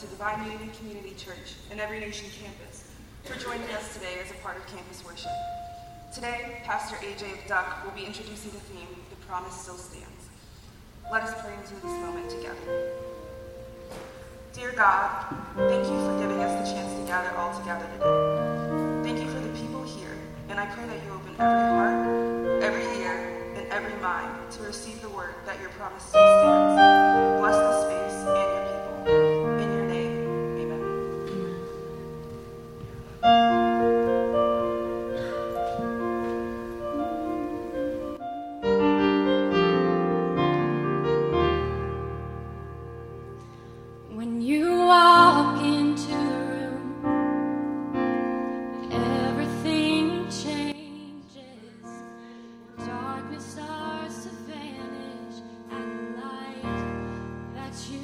to Divine Unity Community Church and Every Nation Campus for joining us today as a part of campus worship. Today, Pastor AJ of Duck will be introducing the theme, The Promise Still Stands. Let us pray into this moment together. Dear God, thank you for giving us the chance to gather all together today. Thank you for the people here, and I pray that you open every heart, every ear, and every mind to receive the word that your promise still stands. Bless the space and your people. In your name, amen. When you walk into the room, everything changes. Darkness starts to vanish, and the light that you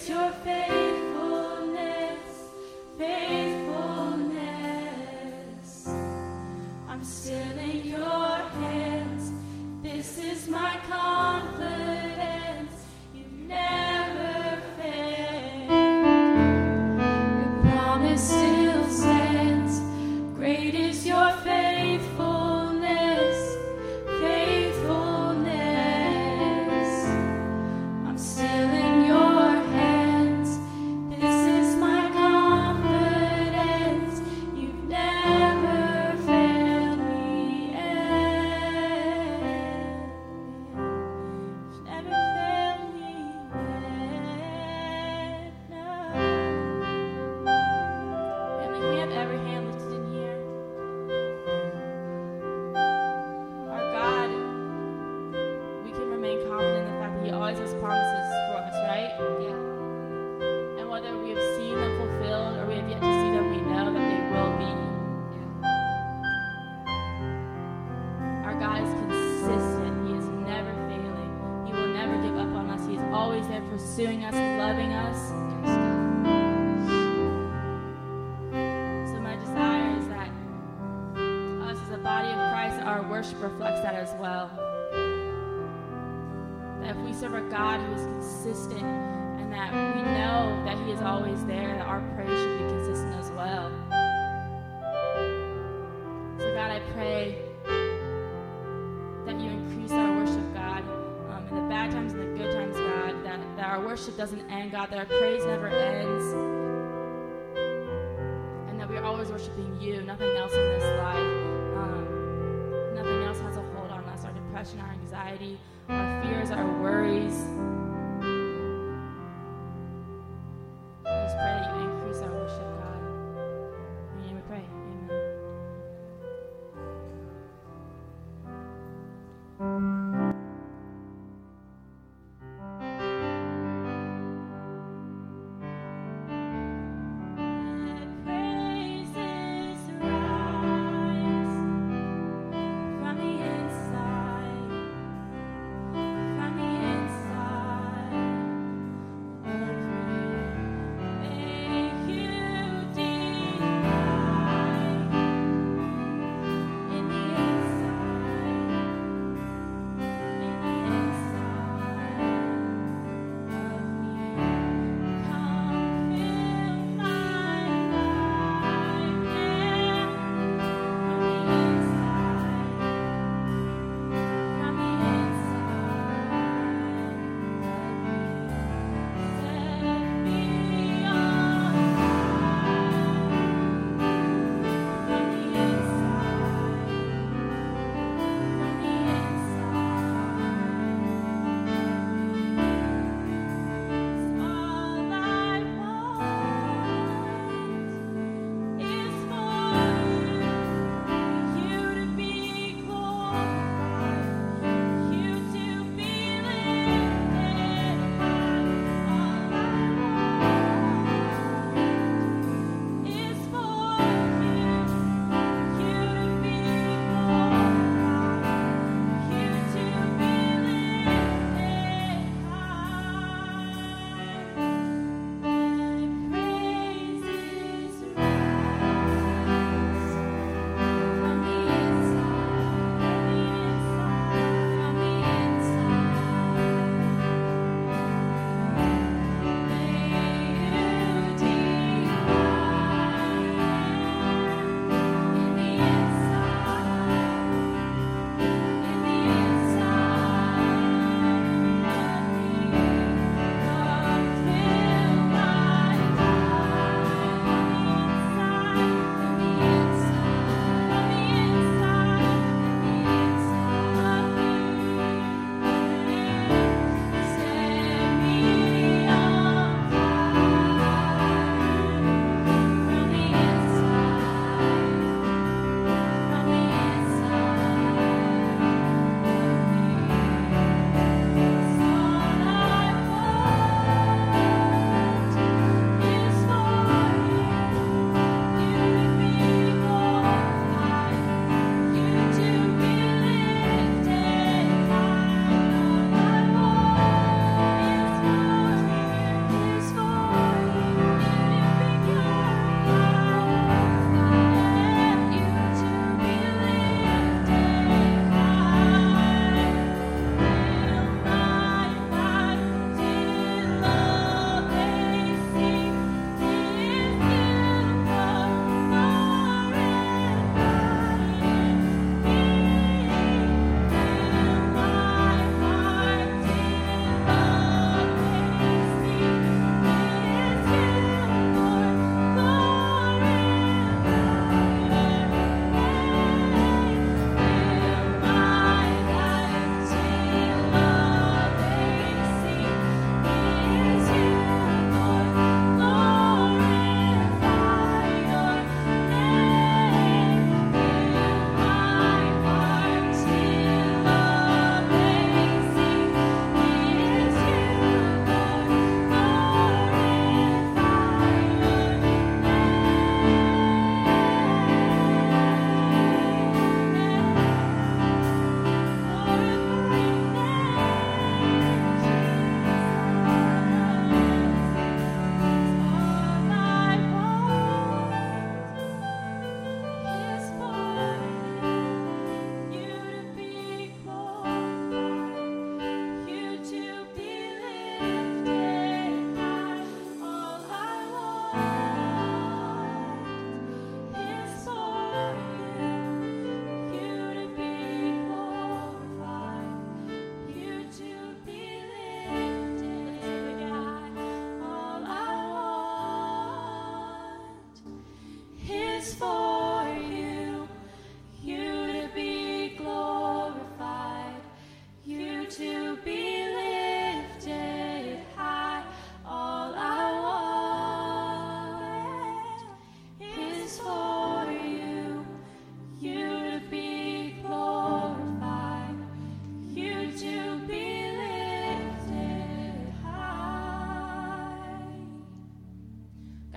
is your faithfulness, faithfulness. I'm still in your hands. This is my confidence. You've never failed. Your promise still stands. Great is your faithfulness, faithfulness. I'm still in your hands. This is my confidence. You've never failed me yet. You've never failed me yet. No. Family, we have every hand lifted in here. Our God, we can remain confident in the fact that He always has promises for us, right? Yeah. And whether we have seen them fulfilled or we have yet to see them, we know that they will be. Yeah. Our God is consistent. He is never failing. He will never give up on us. He is always there pursuing us, loving us. So my desire is that us as a body of Christ, our worship reflects that as well. That if we serve a God who is consistent and that we know that He is always there, that our praise should be consistent as well. So God, I pray that you increase our worship, God, in the bad times and the good times, God, that our worship doesn't end, God, that our praise never ends, and that we are always worshiping you, nothing else in this life. Nothing else has a hold on us, our depression, our anxiety, our fears, our worries. I just pray that you increase our worship, God. In your name we pray. Amen. Praises rise from the inside, from the inside.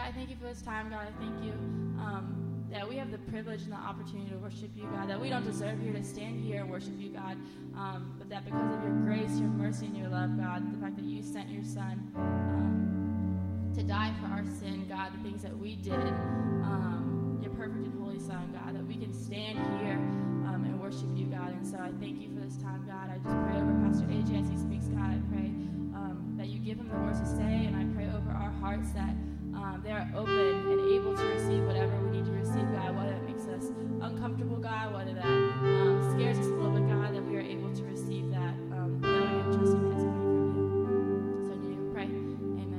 God, I thank you for this time, God. I thank you that we have the privilege and the opportunity to worship you, God, that we don't deserve here to stand here and worship you, God, but that because of your grace, your mercy, and your love, God, the fact that you sent your son to die for our sin, God, the things that we did, your perfect and holy Son, God, that we can stand here and worship you, God. And so I thank you for this time, God. I just pray over Pastor AJ as he speaks, God. I pray that you give him the words to say, and I pray over our hearts that they are open and able to receive whatever we need to receive, God, whether it makes us uncomfortable, God, whether that scares us a little bit, God, that we are able to receive that, knowing and trusting that it's coming from you. So in your name we pray. Amen.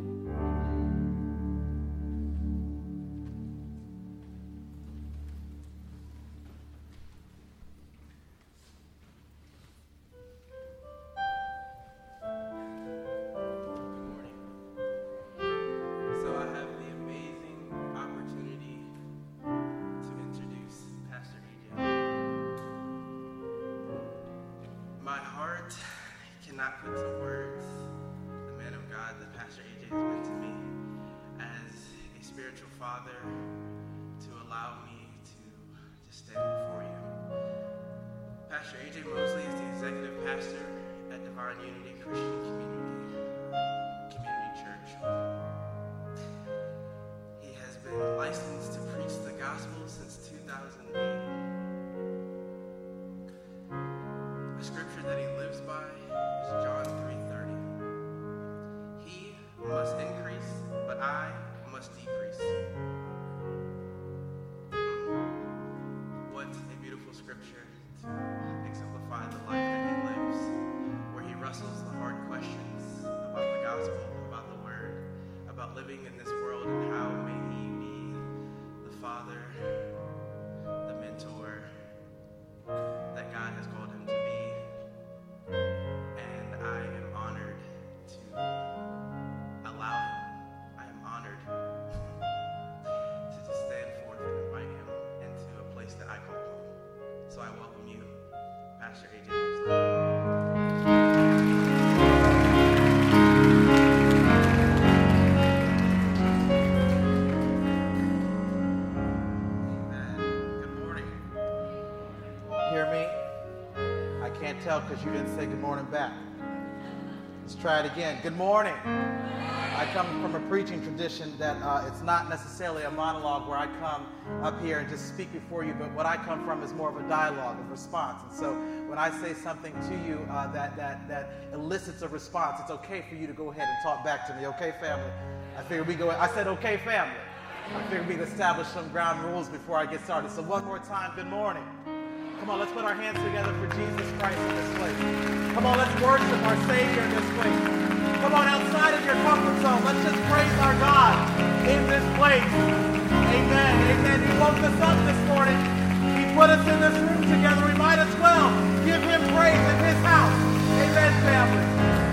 Cannot put to words the man of God that Pastor AJ has been to me as a spiritual father, to allow me to stand before you. Pastor AJ Mosley is the executive pastor at Divine Unity Christian Community Church. He has been licensed to preach the gospel since 2008. A scripture that he lives by is John 3:30. He must increase, but I must decrease. What a beautiful scripture to exemplify the life that he lives, where he wrestles the hard questions about the gospel, about the word, about living in this world, and how may he be the father, the mentor that God has called him to be. And I am honored to allow him. I am honored to just stand forth and invite him into a place that I call home. So I welcome you, Pastor AJ Mosley. Can't tell because you didn't say good morning back. Let's try it again. Good morning. I come from a preaching tradition that it's not necessarily a monologue where I come up here and just speak before you, but what I come from is more of a dialogue, of response. And so when I say something to you that elicits a response, it's okay for you to go ahead and talk back to me. Okay, family? I said okay, family. I figured we'd establish some ground rules before I get started. So one more time, good morning. Come on, let's put our hands together for Jesus Christ in this place. Come on, let's worship our Savior in this place. Come on, outside of your comfort zone, let's just praise our God in this place. Amen, amen. He woke us up this morning. He put us in this room together. We might as well give him praise in his house. Amen, family.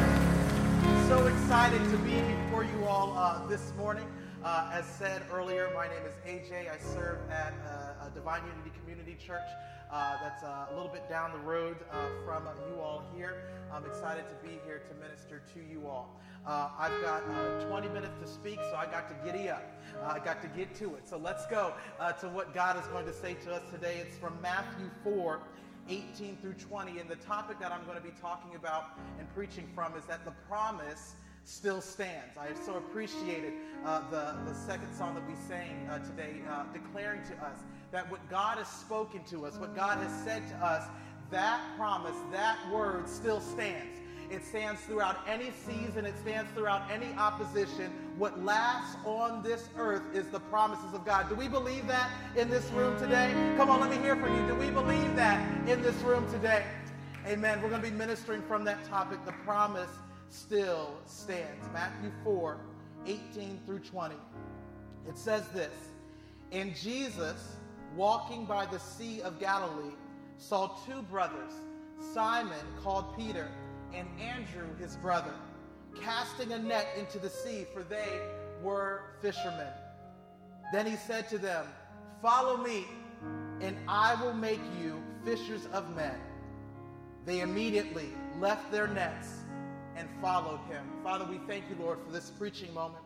So excited to be before you all this morning. As said earlier, my name is AJ. I serve at Divine Unity Community Church. That's a little bit down the road from you all here. I'm excited to be here to minister to you all. I've got 20 minutes to speak, so I got to giddy up. I got to get to it. So let's go to what God is going to say to us today. It's from Matthew 4, 18 through 20. And the topic that I'm going to be talking about and preaching from is that the promise still stands. I so appreciated the second song that we sang today, declaring to us that what God has spoken to us, what God has said to us, that promise, that word still stands. It stands throughout any season. It stands throughout any opposition. What lasts on this earth is the promises of God. Do we believe that in this room today? Come on, let me hear from you. Do we believe that in this room today? Amen. We're going to be ministering from that topic. The promise still stands. Matthew 4, 18 through 20. It says this: And Jesus, walking by the Sea of Galilee, saw two brothers, Simon called Peter, and Andrew his brother, casting a net into the sea, for they were fishermen. Then he said to them, Follow me, and I will make you fishers of men. They immediately left their nets and followed him. Father, we thank you, Lord, for this preaching moment.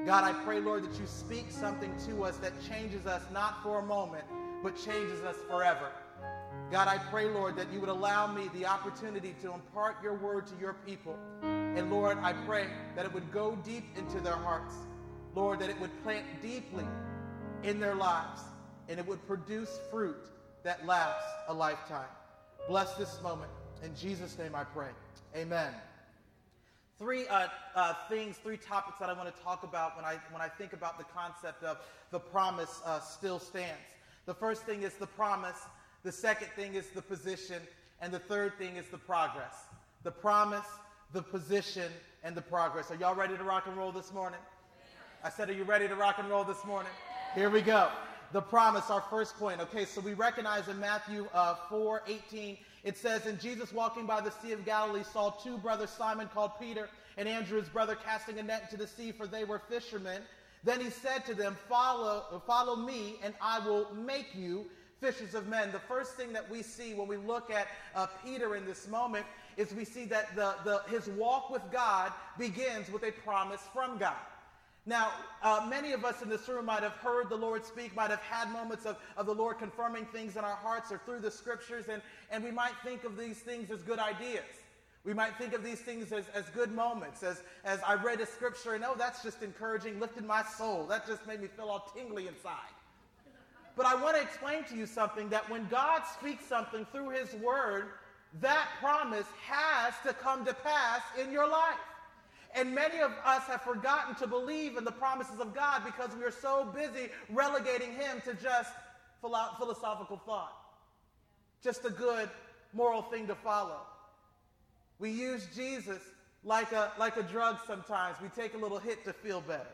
God, I pray, Lord, that you speak something to us that changes us not for a moment, but changes us forever. God, I pray, Lord, that you would allow me the opportunity to impart your word to your people. And Lord, I pray that it would go deep into their hearts. Lord, that it would plant deeply in their lives, and it would produce fruit that lasts a lifetime. Bless this moment. In Jesus' name I pray. Amen. Three topics that I want to talk about when I think about the concept of the promise still stands. The first thing is the promise. The second thing is the position. And the third thing is the progress. The promise, the position, and the progress. Are y'all ready to rock and roll this morning? I said, are you ready to rock and roll this morning? Here we go. The promise, our first point. Okay, so we recognize in Matthew 4:18, it says, and Jesus walking by the Sea of Galilee saw two brothers, Simon called Peter and Andrew his brother, casting a net into the sea, for they were fishermen. Then he said to them, follow me, and I will make you fishers of men. The first thing that we see when we look at Peter in this moment is we see that his walk with God begins with a promise from God. Now, many of us in this room might have heard the Lord speak, might have had moments of the Lord confirming things in our hearts or through the scriptures, and we might think of these things as good ideas. We might think of these things as good moments, as I read a scripture and, oh, that's just encouraging, lifted my soul. That just made me feel all tingly inside. But I want to explain to you something, that when God speaks something through his word, that promise has to come to pass in your life. And many of us have forgotten to believe in the promises of God because we are so busy relegating him to just philosophical thought, just a good moral thing to follow. We use Jesus like a drug sometimes. We take a little hit to feel better.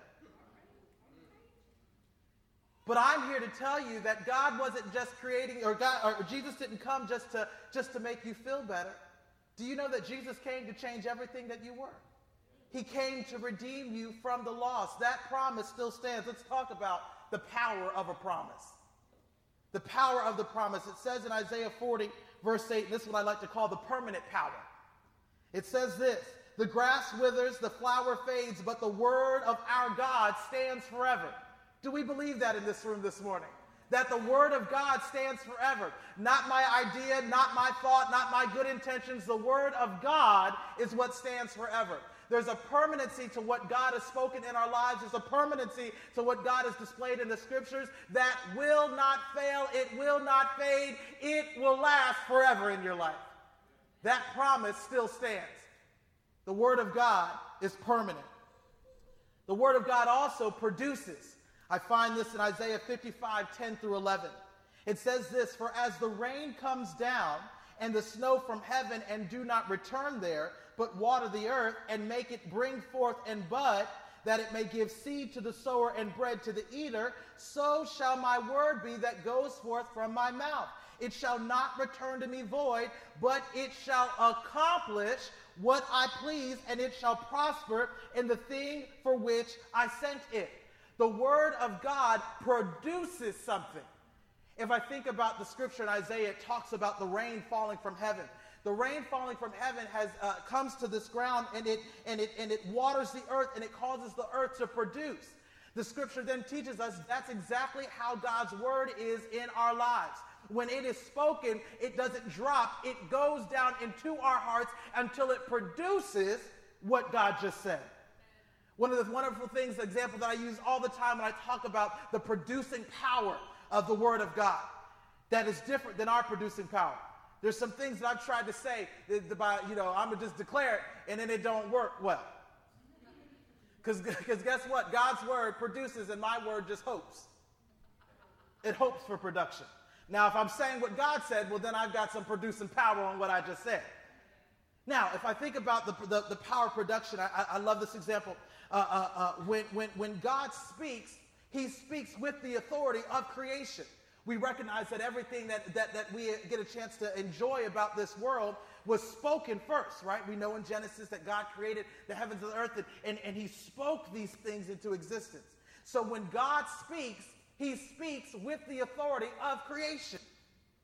But I'm here to tell you that God wasn't just creating, or Jesus didn't come just to make you feel better. Do you know that Jesus came to change everything that you were? He came to redeem you from the lost. That promise still stands. Let's talk about the power of a promise. The power of the promise. It says in Isaiah 40, verse 8, and this is what I like to call the permanent power. It says this, the grass withers, the flower fades, but the word of our God stands forever. Do we believe that in this room this morning? That the word of God stands forever. Not my idea, not my thought, not my good intentions. The word of God is what stands forever. There's a permanency to what God has spoken in our lives. There's a permanency to what God has displayed in the scriptures that will not fail. It will not fade. It will last forever in your life. That promise still stands. The word of God is permanent. The word of God also produces. I find this in Isaiah 55, 10 through 11. It says this, for as the rain comes down and the snow from heaven and do not return there, but water the earth and make it bring forth and bud, that it may give seed to the sower and bread to the eater, so shall my word be that goes forth from my mouth. It shall not return to me void, but it shall accomplish what I please, and it shall prosper in the thing for which I sent it. The word of God produces something. If I think about the scripture in Isaiah, it talks about the rain falling from heaven. The rain falling from heaven comes to this ground, and it waters the earth, and it causes the earth to produce. The scripture then teaches us that's exactly how God's word is in our lives. When it is spoken, it doesn't drop. It goes down into our hearts until it produces what God just said. One of the wonderful things, the example that I use all the time when I talk about the producing power of the word of God, that is different than our producing power. There's some things that I've tried to say, I'm going to just declare it, and then it don't work well. Because guess what? God's word produces, and my word just hopes. It hopes for production. Now, if I'm saying what God said, well, then I've got some producing power on what I just said. Now, if I think about the power of production, I love this example. When God speaks, he speaks with the authority of creation. We recognize that everything that we get a chance to enjoy about this world was spoken first, right? We know in Genesis that God created the heavens and the earth, and he spoke these things into existence. So when God speaks, he speaks with the authority of creation.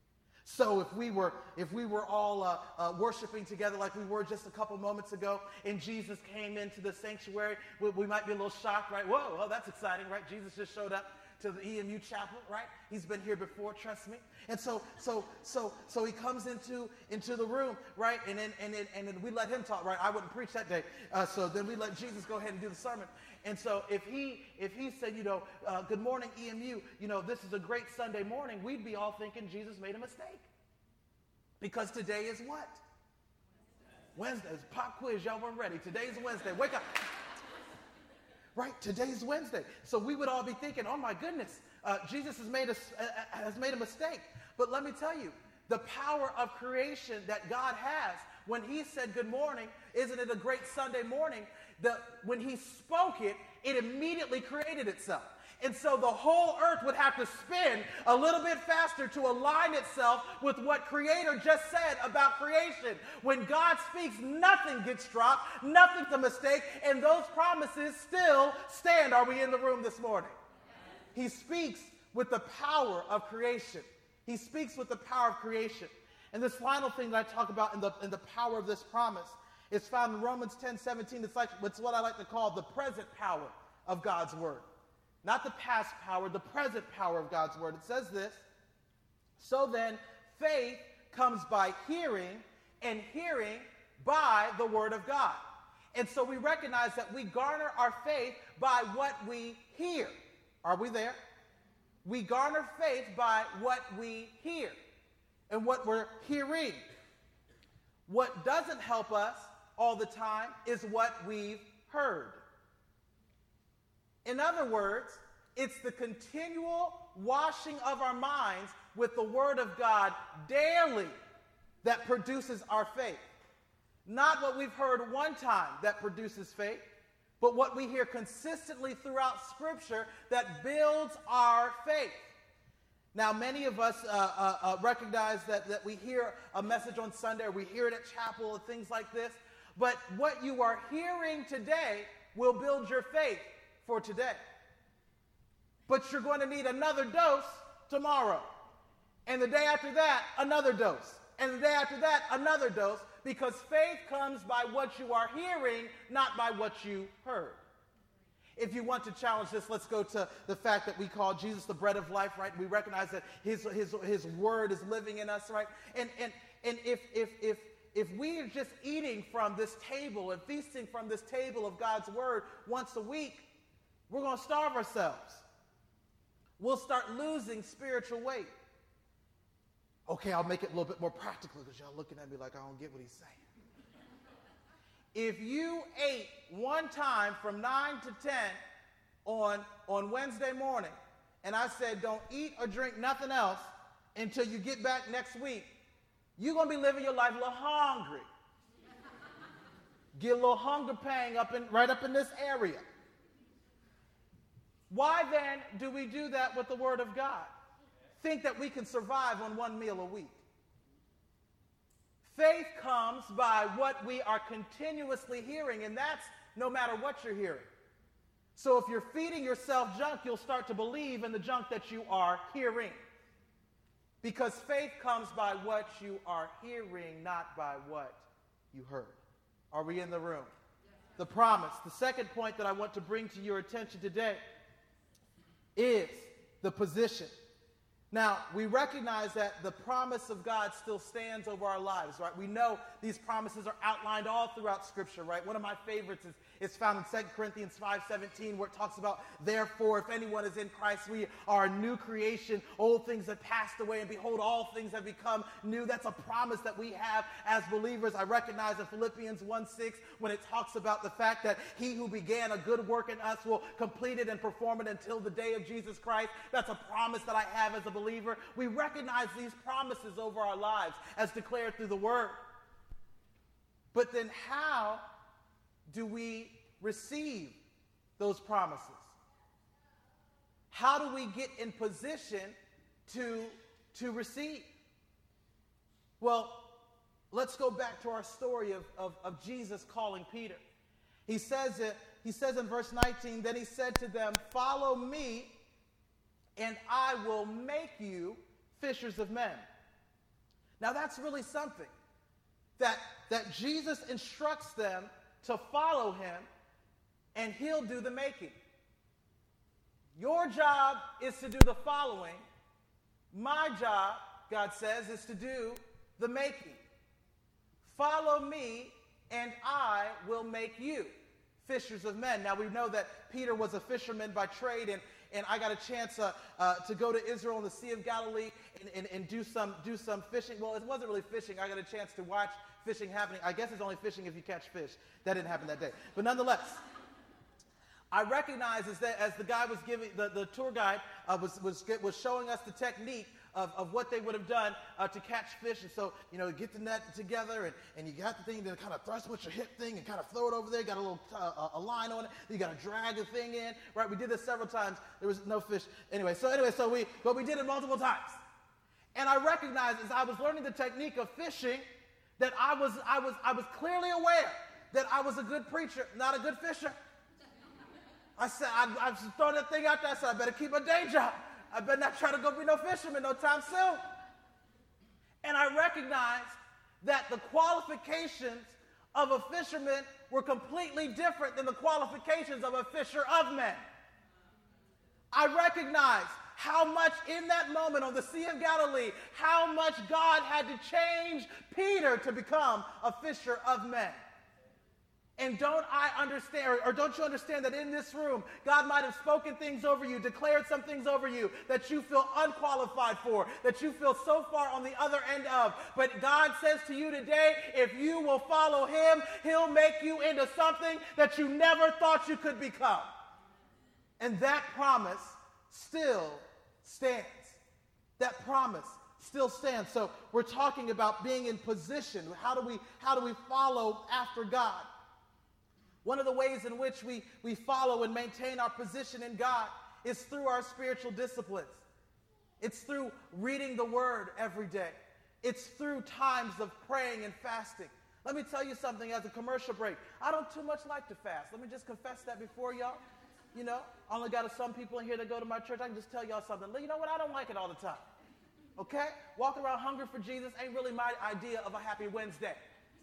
So if we were all worshiping together like we were just a couple moments ago, and Jesus came into the sanctuary, we might be a little shocked, right? Whoa, oh, that's exciting, right? Jesus just showed up to the EMU chapel, right? He's been here before, trust me. And so he comes into the room, right? And then we let him talk, right? I wouldn't preach that day, so then we let Jesus go ahead and do the sermon. And so if he said, good morning, EMU, this is a great Sunday morning, we'd be all thinking Jesus made a mistake. Because today is what? Wednesday. It's pop quiz. Y'all weren't ready. Today's Wednesday. Wake up. Right? Today's Wednesday. So we would all be thinking, oh my goodness, Jesus has made a mistake. But let me tell you, the power of creation that God has, when he said good morning, isn't it a great Sunday morning? When he spoke it, it immediately created itself. And so the whole earth would have to spin a little bit faster to align itself with what Creator just said about creation. When God speaks, nothing gets dropped, nothing's a mistake, and those promises still stand. Are we in the room this morning? He speaks with the power of creation. He speaks with the power of creation. And this final thing that I talk about in the power of this promise is found in Romans 10:17. It's what I like to call the present power of God's word. Not the past power, the present power of God's word. It says this: so then faith comes by hearing, and hearing by the word of God. And so we recognize that we garner our faith by what we hear. Are we there? We garner faith by what we hear and what we're hearing. What doesn't help us all the time is what we've heard. In other words, it's the continual washing of our minds with the Word of God daily that produces our faith. Not what we've heard one time that produces faith, but what we hear consistently throughout Scripture that builds our faith. Now, many of us recognize that we hear a message on Sunday, or we hear it at chapel, or things like this. But what you are hearing today will build your faith for today. But you're going to need another dose tomorrow. And the day after that, another dose. And the day after that, another dose. Because faith comes by what you are hearing, not by what you heard. If you want to challenge this, let's go to the fact that we call Jesus the bread of life, right? We recognize that his word is living in us, right? And if we are just eating from this table and feasting from this table of God's word once a week, we're going to starve ourselves. We'll start losing spiritual weight. Okay, I'll make it a little bit more practical because y'all looking at me like I don't get what he's saying. If you ate one time from 9 to 10 on Wednesday morning, and I said don't eat or drink nothing else until you get back next week, you're going to be living your life a little hungry. Get a little hunger pang right up in this area. Why then do we do that with the Word of God? Think that we can survive on one meal a week. Faith comes by what we are continuously hearing, and that's no matter what you're hearing. So if you're feeding yourself junk, you'll start to believe in the junk that you are hearing. Because faith comes by what you are hearing, not by what you heard. Are we in the room? The promise. The second point that I want to bring to your attention today is the position. Now, we recognize that the promise of God still stands over our lives, right? We know these promises are outlined all throughout Scripture, right? One of my favorites is found in 2 Corinthians 5:17, where it talks about, therefore, if anyone is in Christ, we are a new creation. Old things have passed away, and behold, all things have become new. That's a promise that we have as believers. I recognize in Philippians 1:6, when it talks about the fact that he who began a good work in us will complete it and perform it until the day of Jesus Christ. That's a promise that I have as a believer. We recognize these promises over our lives as declared through the Word. But then how do we receive those promises? How do we get in position to receive? Well, let's go back to our story of Jesus calling Peter. He says in verse 19, then he said to them, follow me, and I will make you fishers of men. Now that's really something, that Jesus instructs them to follow him and he'll do the making. Your job is to do the following. My job, God says, is to do the making. Follow me and I will make you fishers of men. Now we know that Peter was a fisherman by trade, and I got a chance to go to Israel and the Sea of Galilee and do some fishing. Well, it wasn't really fishing. I got a chance to watch fishing happening. I guess it's only fishing if you catch fish. That didn't happen that day. But nonetheless, I recognize as the guy was giving, the tour guide was showing us the technique of what they would have done to catch fish. And so, get the net together and you got the thing to kind of thrust with your hip thing and kind of throw it over there. Got a little a line on it. You got to drag the thing in, right? We did this several times. There was no fish. So we did it multiple times. And I recognized as I was learning the technique of fishing that I was clearly aware that I was a good preacher, not a good fisher. I said, I was throwing that thing out there. I said, I better keep my day job. I better not try to go be no fisherman no time soon. And I recognized that the qualifications of a fisherman were completely different than the qualifications of a fisher of men. I recognized how much in that moment on the Sea of Galilee, how much God had to change Peter to become a fisher of men. And don't I understand, or don't you understand that in this room, God might have spoken things over you, declared some things over you that you feel unqualified for, that you feel so far on the other end of. But God says to you today, if you will follow him, he'll make you into something that you never thought you could become. And that promise still stands. That promise still stands. So we're talking about being in position. How do we follow after God? One of the ways in which we follow and maintain our position in God is through our spiritual disciplines. It's through reading the Word every day. It's through times of praying and fasting. Let me tell you something as a commercial break. I don't too much like to fast. Let me just confess that before y'all. I only got some people in here that go to my church. I can just tell y'all something. You know what? I don't like it all the time. Okay? Walking around hungry for Jesus ain't really my idea of a happy Wednesday.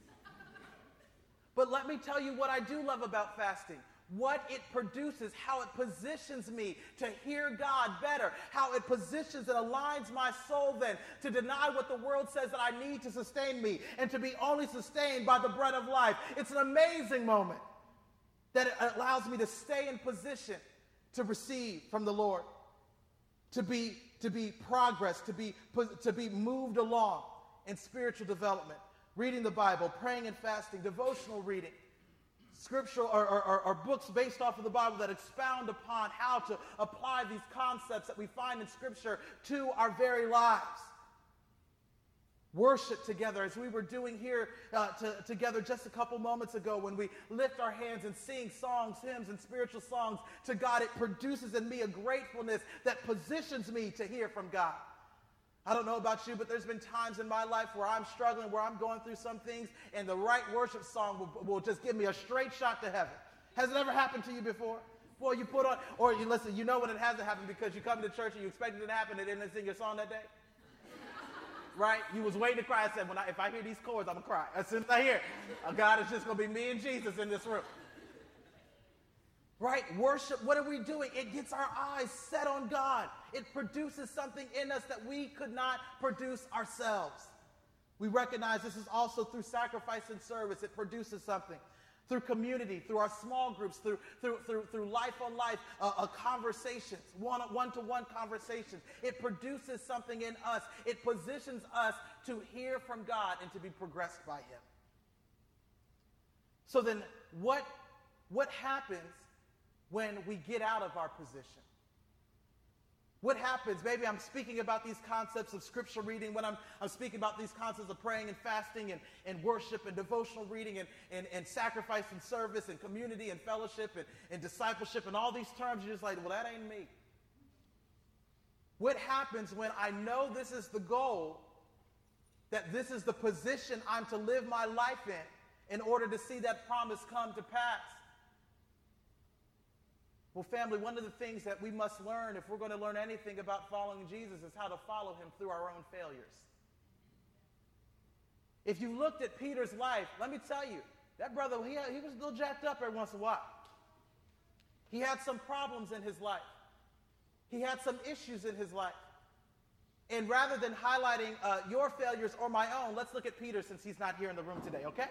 But let me tell you what I do love about fasting. What it produces, how it positions me to hear God better, how it positions and aligns my soul then to deny what the world says that I need to sustain me and to be only sustained by the bread of life. It's an amazing moment that it allows me to stay in position to receive from the Lord, to be progress, to be moved along in spiritual development. Reading the Bible, praying and fasting, devotional reading, scriptural or books based off of the Bible that expound upon how to apply these concepts that we find in Scripture to our very lives. Worship together, as we were doing here together just a couple moments ago when we lift our hands and sing songs, hymns, and spiritual songs to God. It produces in me a gratefulness that positions me to hear from God. I don't know about you, but there's been times in my life where I'm struggling, where I'm going through some things, and the right worship song will just give me a straight shot to heaven. Has it ever happened to you before? Boy, you put on, or you listen, you know when it hasn't happened because you come to church and you expected it to happen and it didn't sing your song that day? Right? You was waiting to cry. I said, if I hear these chords, I'm going to cry. As soon as I hear it, God, it's just going to be me and Jesus in this room. Right? Worship, what are we doing? It gets our eyes set on God. It produces something in us that we could not produce ourselves. We recognize this is also through sacrifice and service. It produces something. Through community, through our small groups, through life on life, conversations, one-to-one conversations. It produces something in us. It positions us to hear from God and to be progressed by him. So then what happens when we get out of our position? What happens? Maybe I'm speaking about these concepts of scripture reading, when I'm speaking about these concepts of praying and fasting and worship and devotional reading and sacrifice and service and community and fellowship and discipleship and all these terms. You're just like, well, that ain't me. What happens when I know this is the goal, that this is the position I'm to live my life in order to see that promise come to pass? Well, family, one of the things that we must learn if we're going to learn anything about following Jesus is how to follow him through our own failures. If you looked at Peter's life, let me tell you, that brother, he was a little jacked up every once in a while. He had some problems in his life. He had some issues in his life. And rather than highlighting your failures or my own, let's look at Peter since he's not here in the room today, okay?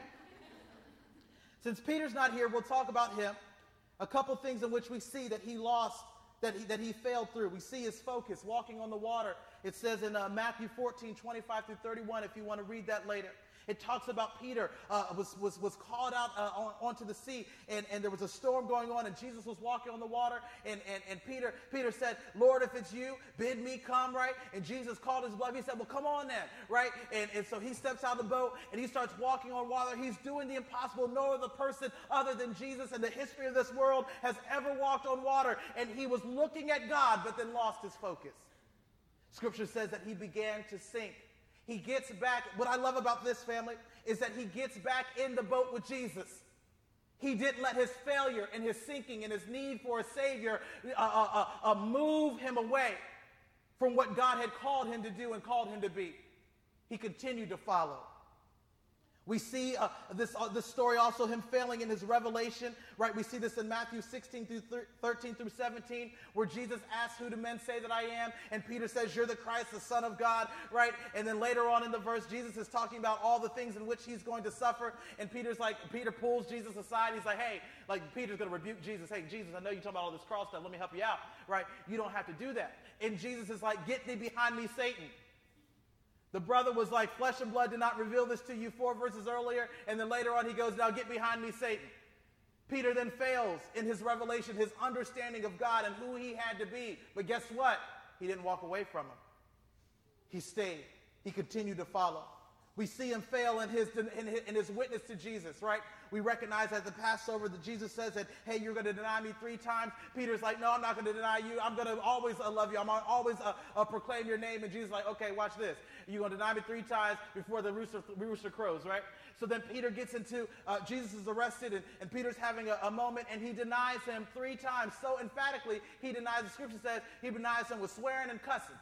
Since Peter's not here, we'll talk about him. A couple things in which we see that he lost, that he failed through. We see his focus, walking on the water. It says in Matthew 14, 25 through 31, if you want to read that later. It talks about Peter was called out onto the sea, and there was a storm going on, and Jesus was walking on the water, and Peter said, Lord, if it's you, bid me come, right? And Jesus called his bluff. He said, well, come on then, right? And so he steps out of the boat, and he starts walking on water. He's doing the impossible. No other person other than Jesus in the history of this world has ever walked on water, and he was looking at God, but then lost his focus. Scripture says that he began to sink. He gets back. What I love about this, family, is that he gets back in the boat with Jesus. He didn't let his failure and his sinking and his need for a Savior move him away from what God had called him to do and called him to be. He continued to follow. We see this story also, him failing in his revelation, right? We see this in Matthew 16 through 13 through 17, where Jesus asks, who do men say that I am? And Peter says, you're the Christ, the Son of God, right? And then later on in the verse, Jesus is talking about all the things in which he's going to suffer. And Peter pulls Jesus aside. He's like, hey, like Peter's going to rebuke Jesus. Hey, Jesus, I know you're talking about all this cross stuff. Let me help you out, right? You don't have to do that. And Jesus is like, get thee behind me, Satan. The brother was like, flesh and blood did not reveal this to you 4 verses earlier. And then later on he goes, now get behind me, Satan. Peter then fails in his revelation, his understanding of God and who he had to be. But guess what? He didn't walk away from him. He stayed. He continued to follow. We see him fail in his witness to Jesus, right? We recognize at the Passover that Jesus says that, hey, you're going to deny me 3 times. Peter's like, no, I'm not going to deny you. I'm going to always love you. I'm going to always proclaim your name. And Jesus is like, okay, watch this. You're going to deny me 3 times before the rooster crows, right? So then Peter gets into, Jesus is arrested, and Peter's having a moment, and he denies him 3 times. So emphatically, he denies, the scripture says, he denies him with swearing and cussing.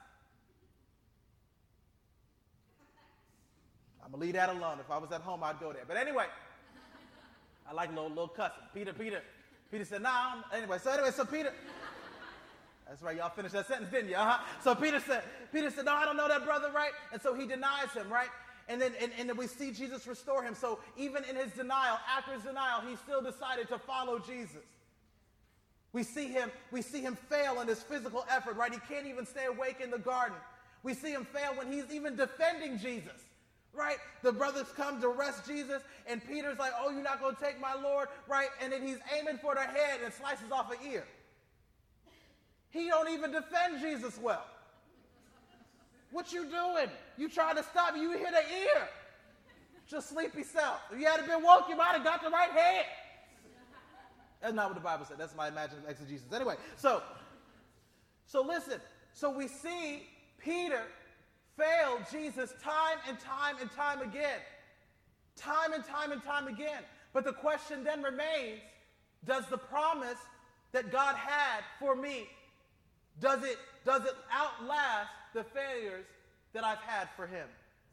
I'm going to leave that alone. If I was at home, I'd go there. But anyway, I like a little cussing. Peter said, nah. Anyway, so Peter, that's right, y'all finished that sentence, didn't you? So Peter said, no, I don't know that brother, right? And so he denies him, right? And then we see Jesus restore him. So even in his denial, after his denial, he still decided to follow Jesus. We see him fail in his physical effort, right? He can't even stay awake in the garden. We see him fail when he's even defending Jesus. Right? The brothers come to arrest Jesus, and Peter's like, oh, you're not going to take my Lord, right? And then he's aiming for their head and slices off an ear. He don't even defend Jesus well. What you doing? You trying to stop me. You hit an ear. Just sleepy self. If you had been woke, you might have got the right head. That's not what the Bible said. That's my imaginative exegesis. Anyway, so listen. So we see Peter failed Jesus time and time and time again. Time and time and time again. But the question then remains, does the promise that God had for me, does it outlast the failures that I've had for him?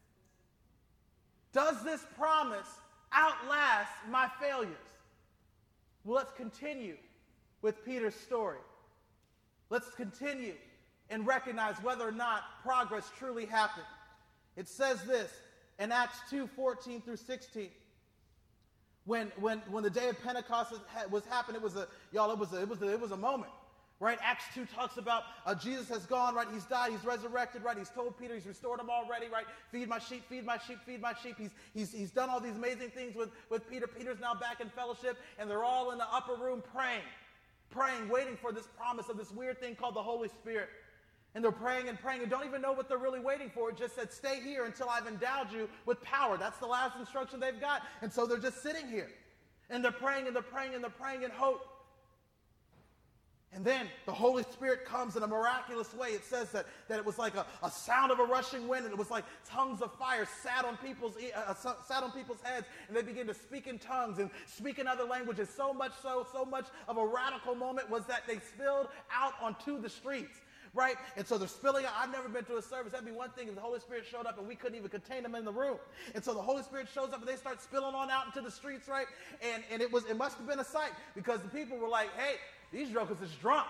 Does this promise outlast my failures? Well, let's continue with Peter's story. Let's continue and recognize whether or not progress truly happened. It says this in Acts 2:14 through 16. When the day of Pentecost was happening, it was a moment, right? Acts 2 talks about Jesus has gone, right? He's died, he's resurrected, right? He's told Peter, he's restored him already, right? Feed my sheep, feed my sheep, feed my sheep. He's done all these amazing things with Peter. Peter's now back in fellowship, and they're all in the upper room praying, waiting for this promise of this weird thing called the Holy Spirit. And they're praying and don't even know what they're really waiting for. It just said, stay here until I've endowed you with power. That's the last instruction they've got. And so they're just sitting here. And they're praying and they're praying and they're praying in hope. And then the Holy Spirit comes in a miraculous way. It says that it was like a sound of a rushing wind, and it was like tongues of fire sat on people's heads, and they began to speak in tongues and speak in other languages. So much of a radical moment was that they spilled out onto the streets. right? And so they're spilling out. I've never been to a service. That'd be one thing if the Holy Spirit showed up and we couldn't even contain them in the room. And so the Holy Spirit shows up and they start spilling on out into the streets, right? And it must have been a sight because the people were like, hey, these jokers is drunk.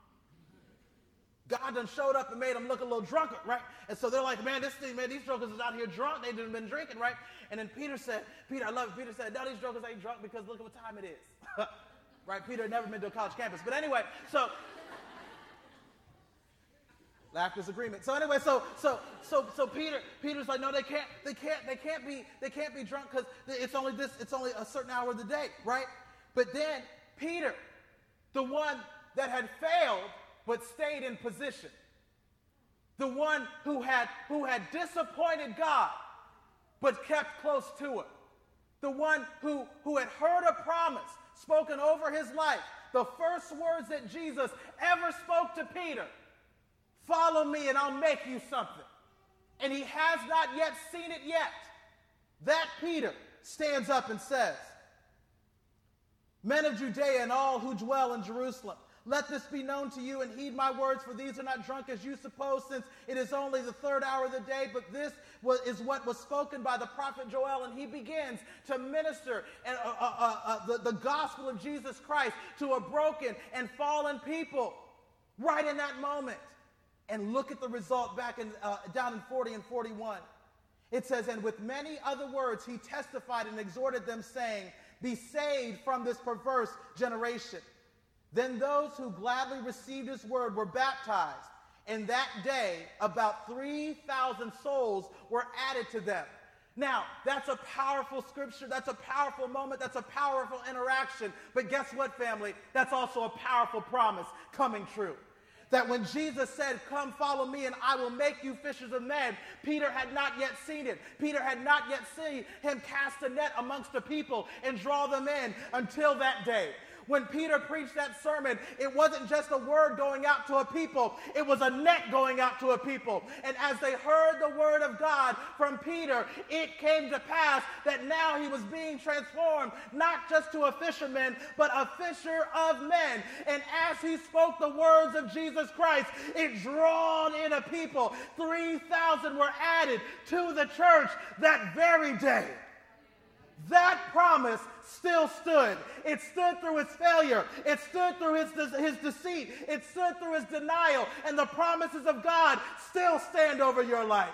God done showed up and made them look a little drunker, right? And so they're like, man, these jokers is out here drunk. They done been drinking, right? And then Peter, I love it. Peter said, no, these jokers ain't drunk because look at what time it is. Right? Peter had never been to a college campus. But anyway, so laughter's agreement. So anyway, so Peter's like, no, they can't be drunk because it's only a certain hour of the day, right? But then Peter, the one that had failed but stayed in position, the one who had disappointed God but kept close to it, the one who had heard a promise spoken over his life, the first words that Jesus ever spoke to Peter, follow me and I'll make you something. And he has not yet seen it yet. That Peter stands up and says, men of Judea and all who dwell in Jerusalem, let this be known to you and heed my words, for these are not drunk as you suppose, since it is only the third hour of the day, but this is what was spoken by the prophet Joel, and he begins to minister the gospel of Jesus Christ to a broken and fallen people right in that moment. And look at the result back down in 40 and 41. It says, and with many other words he testified and exhorted them, saying, be saved from this perverse generation. Then those who gladly received his word were baptized, and that day about 3,000 souls were added to them. Now, that's a powerful scripture, that's a powerful moment, that's a powerful interaction. But guess what, family? That's also a powerful promise coming true. That when Jesus said, come follow me and I will make you fishers of men, Peter had not yet seen it. Peter had not yet seen him cast a net amongst the people and draw them in until that day. When Peter preached that sermon, it wasn't just a word going out to a people, it was a net going out to a people. And as they heard the word of God from Peter, it came to pass that now he was being transformed, not just to a fisherman, but a fisher of men. And as he spoke the words of Jesus Christ, it drawn in a people. 3,000 were added to the church that very day. That promise still stood. It stood through his failure. It stood through his deceit. It stood through his denial. And the promises of God still stand over your life.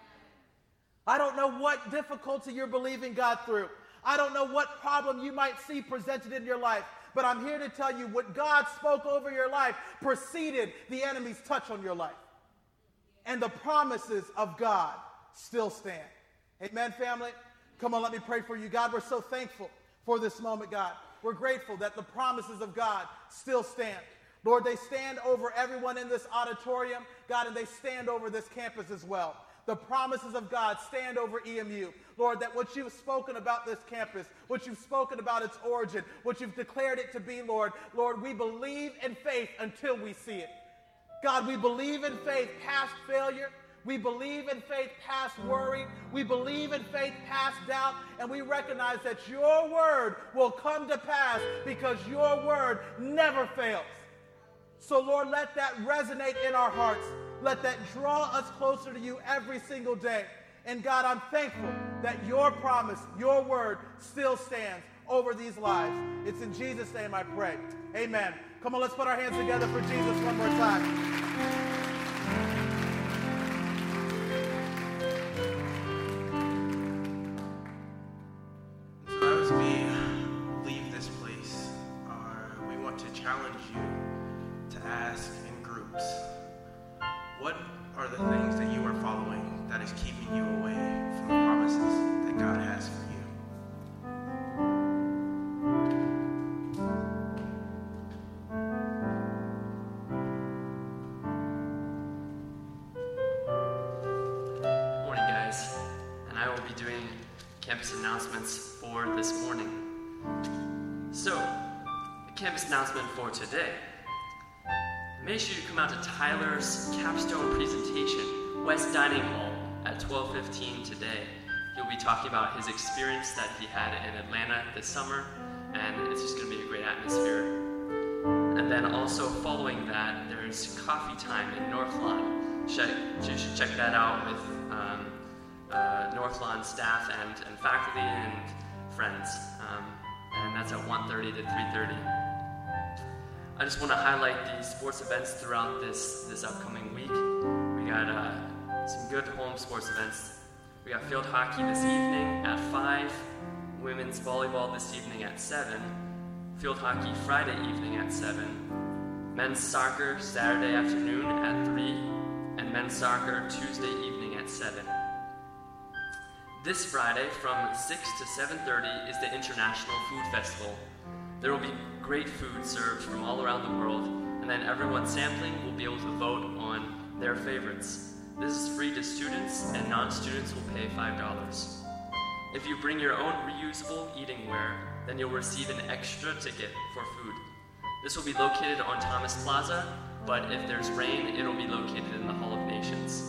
I don't know what difficulty you're believing God through. I don't know what problem you might see presented in your life. But I'm here to tell you what God spoke over your life preceded the enemy's touch on your life. And the promises of God still stand. Amen, family? Come on, let me pray for you. God, we're so thankful for this moment, God. We're grateful that the promises of God still stand. Lord, they stand over everyone in this auditorium, God, and they stand over this campus as well. The promises of God stand over EMU. Lord, that what you've spoken about this campus, what you've spoken about its origin, what you've declared it to be, Lord, we believe in faith until we see it. God, we believe in faith past failure. We believe in faith past worry. We believe in faith past doubt. And we recognize that your word will come to pass because your word never fails. So, Lord, let that resonate in our hearts. Let that draw us closer to you every single day. And God, I'm thankful that your promise, your word still stands over these lives. It's in Jesus' name I pray. Amen. Come on, let's put our hands together for Jesus one more time. Challenge you to ask in groups, what are the things that you are following that is keeping you away from the promises that God has for you? Morning, guys, and I will be doing campus announcements for this morning. So, campus announcement for today. Make sure you come out to Tyler's capstone presentation, West Dining Hall, at 12:15 today. He'll be talking about his experience that he had in Atlanta this summer, and it's just going to be a great atmosphere. And then also following that, there there's coffee time in North Lawn. You should check that out with North Lawn staff and faculty and friends. And that's at 1:30 to 3:30. I just want to highlight the sports events throughout this upcoming week. We got some good home sports events. We got field hockey this evening at 5, women's volleyball this evening at 7, field hockey Friday evening at 7, men's soccer Saturday afternoon at 3, and men's soccer Tuesday evening at 7. This Friday from 6 to 7:30 is the International Food Festival. There will be great food served from all around the world, and then everyone sampling will be able to vote on their favorites. This is free to students, and non-students will pay $5. If you bring your own reusable eating ware, then you'll receive an extra ticket for food. This will be located on Thomas Plaza, but if there's rain, it'll be located in the Hall of Nations.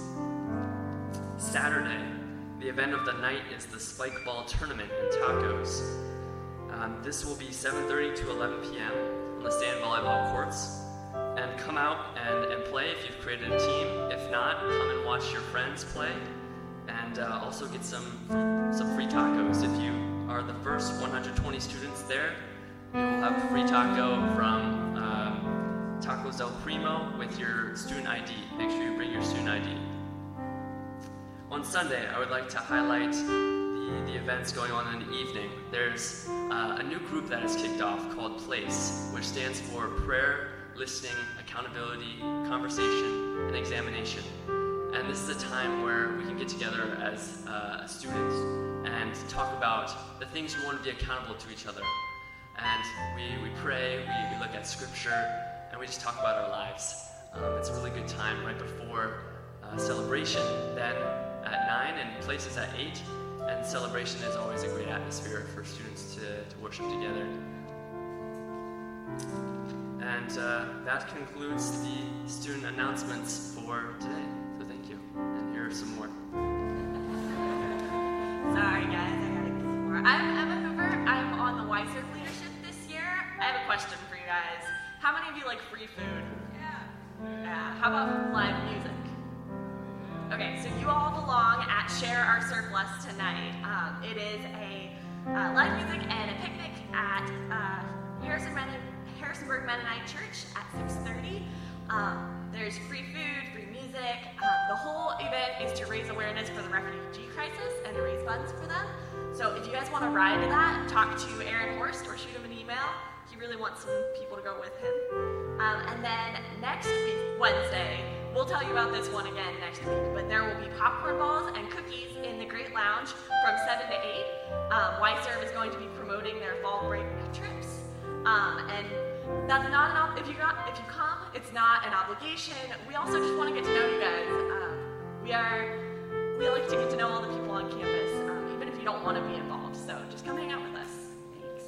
Saturday, the event of the night is the Spike Ball Tournament and Tacos. This will be 7:30 to 11 p.m. on the sand volleyball courts. And come out and play if you've created a team. If not, come and watch your friends play. And also get some free tacos. If you are the first 120 students there, you'll have a free taco from Tacos Del Primo with your student ID. Make sure you bring your student ID. On Sunday, I would like to highlight the events going on in the evening. There's a new group that has kicked off called PLACE, which stands for Prayer, Listening, Accountability, Conversation, and Examination. And this is a time where we can get together as students and talk about the things we want to be accountable to each other. And we pray, we look at scripture, and we just talk about our lives. It's a really good time right before celebration. Then at 9 and PLACE is at 8. And celebration is always a great atmosphere for students to worship together. And that concludes the student announcements for today. So thank you. And here are some more. Sorry guys, I gotta get some more. I'm Emma Hoover. I'm on the YSERF leadership this year. I have a question for you guys. How many of you like free food? Yeah. How about live music? Okay, so you all belong at Share Our Surplus tonight. It is a live music and a picnic at Harrisonburg Mennonite Church at 6:30. There's free food, free music. The whole event is to raise awareness for the refugee crisis and to raise funds for them. So if you guys want to ride to that, talk to Aaron Horst or shoot him an email. He really wants some people to go with him. And then next week, Wednesday, we'll tell you about this one again next week, but there will be popcorn balls and cookies in the Great Lounge from 7 to 8. YSERV is going to be promoting their fall break trips. And that's not if you come, it's not an obligation. We also just want to get to know you guys. We like to get to know all the people on campus, even if you don't want to be involved. So just come hang out with us. Thanks.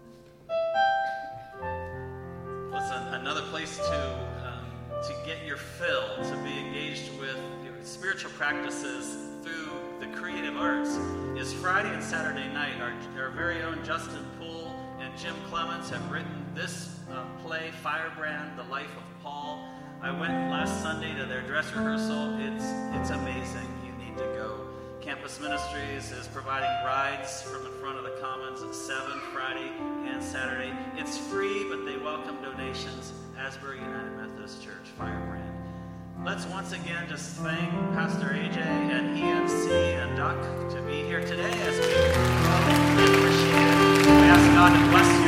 Listen, another place to get your fill, to be engaged with your spiritual practices through the creative arts, is Friday and Saturday night. Our very own Justin Poole and Jim Clements have written this play, Firebrand, The Life of Paul. I went last Sunday to their dress rehearsal. It's amazing. You need to go. Campus Ministries is providing rides from the front of the Commons at 7 Friday and Saturday. It's free, but they welcome donations. Asbury United Methodist Church, Firebrand. Let's once again just thank Pastor AJ and ENC and Duck to be here today as we appreciate it. We ask God to bless you.